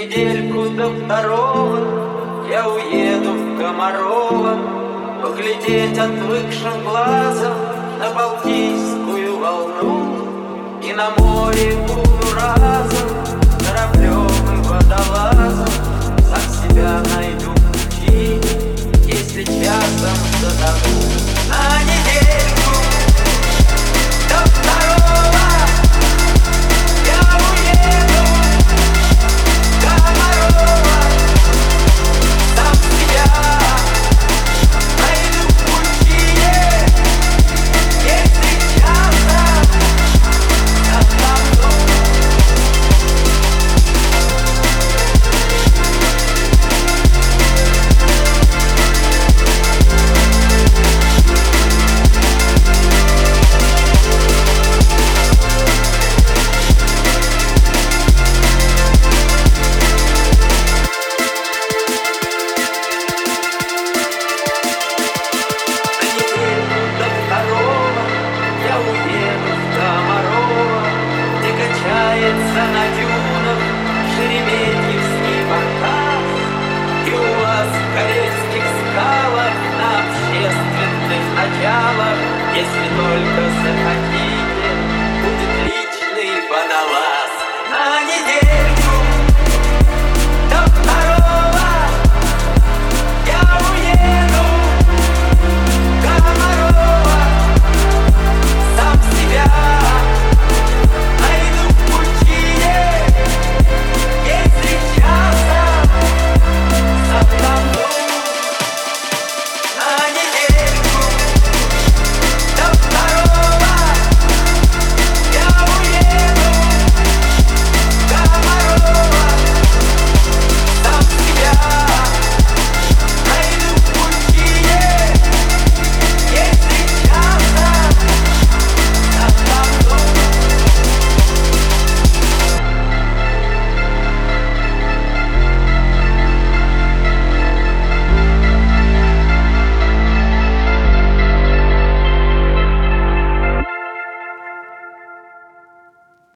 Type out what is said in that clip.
недельку до второго я уеду в Комарово поглядеть отвыкшим глазом на Балтийскую волну, и на море буду разом кораблем и водолазом, сам себя найду пути, если часом затону. На недельку до второго я уеду в Комарово, сам себя найду пути, если часом затону. На дюнах Шереметьевский баркас, и у вас в Карельских скалах на общественных началах, если только захотите.